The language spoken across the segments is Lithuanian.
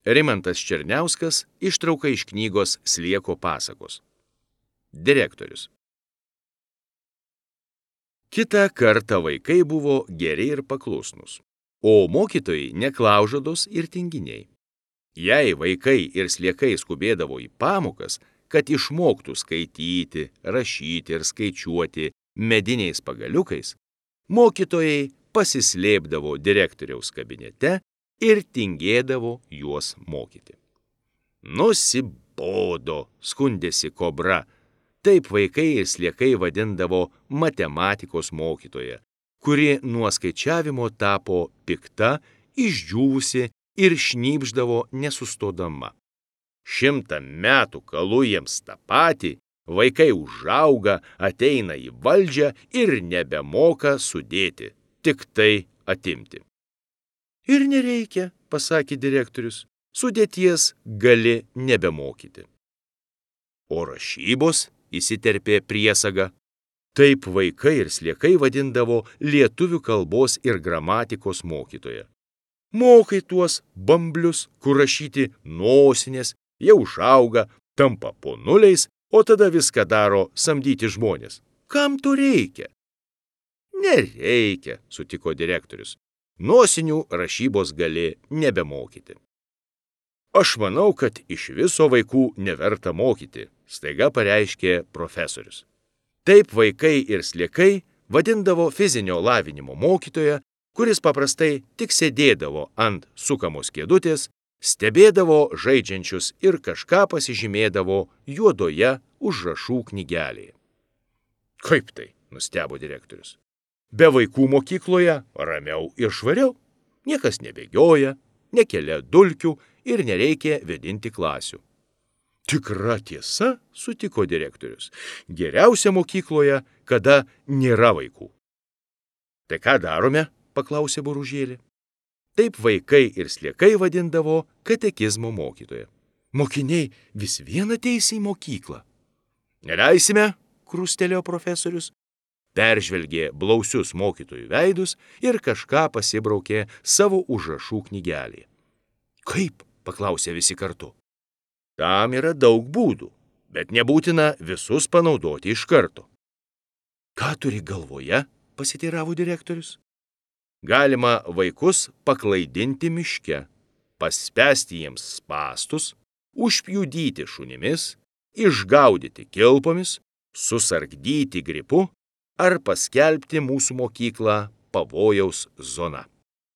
Rimantas Černiauskas, ištrauka iš knygos Slieko pasakos. Direktorius. Kitą kartą vaikai buvo geri ir paklusnūs, o mokytojai neklaužados ir tinginiai. Jei vaikai ir sliekai skubėdavo į pamokas, kad išmoktų skaityti, rašyti ir skaičiuoti mediniais pagaliukais, mokytojai pasislėpdavo direktoriaus kabinete ir tingėdavo juos mokyti. Nusibodo, skundėsi Kobra. Taip vaikai ir sliekai vadindavo matematikos mokytoją, kuri nuo skaičiavimo tapo pikta, išdžiūvusi ir šnypšdavo nesustodama. 100 metų kalu jiems tą patį, vaikai užauga, ateina į valdžią ir nebemoka sudėti, tik tai atimti. Ir nereikia, pasakė direktorius, sudėties gali nebemokyti. O rašybos, įsiterpė priesaga. Taip vaikai ir sliekai vadindavo lietuvių kalbos ir gramatikos mokytoją. Mokai tuos bamblius, kur rašyti nosinės, jau užauga, tampa ponuliais, o tada viską daro samdyti žmonės. Kam to reikia? Nereikia, sutiko direktorius. Nosinių rašybos gali nebemokyti. Aš manau, kad iš viso vaikų neverta mokyti, staiga pareiškė profesorius. Taip vaikai ir sliekai vadindavo fizinio lavinimo mokytoją, kuris paprastai tik sėdėdavo ant sukamos kėdutės, stebėdavo žaidžiančius ir kažką pasižymėdavo juodoje užrašų knygelėje. Kaip tai, nustebo direktorius. Be vaikų mokykloje ramiau ir švariau. Niekas nebėgioja, nekelia dulkių ir nereikia vėdinti klasių. Tikra tiesa, sutiko direktorius. Geriausia mokykloje, kada nėra vaikų. Tai ką darome, paklausė Boružėlė. Taip vaikai ir sliekai vadindavo katekizmo mokytoją. Mokiniai vis vien ateis į mokyklą. Neleisime, krustelėjo profesorius. Peržvelgė blausius mokytojų veidus ir kažką pasibraukė savo užrašų knygelėje. Kaip? Paklausė visi kartu. Tam yra daug būdų, bet nebūtina visus panaudoti iš karto. Ką turi galvoje? Pasiteiravo direktorius. Galima vaikus paklaidinti miške, paspęsti jiems spąstus, užpjudyti šunimis, išgaudyti kilpomis, susargdyti gripu ar paskelbti mūsų mokyklą pavojaus zona.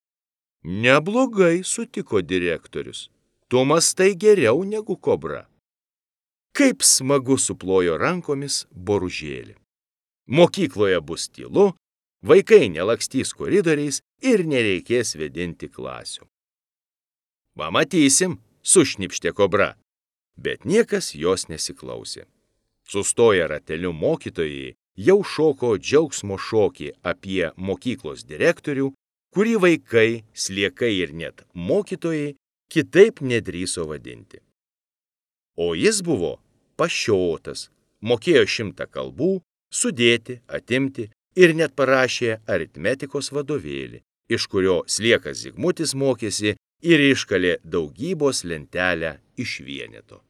Neblogai, sutiko direktorius. Tu mastai geriau negu Kobra. Kaip smagu, suplojo rankomis Boružėlė. Mokykloje bus tylu, vaikai nelakstys koridoriais ir nereikės vėdinti klasių. Pamatysim, sušnipštė Kobra, bet niekas jos nesiklausė. Sustoję rateliu mokytojai jau šoko džiaugsmo šokį apie mokyklos direktorių, kurį vaikai, sliekai ir net mokytojai kitaip nedrįso vadinti. O jis buvo pašiotas, mokėjo 100 kalbų, sudėti, atimti ir net parašė aritmetikos vadovėlį, iš kurio sliekas Zigmutis mokėsi ir iškalė daugybos lentelę iš vieneto.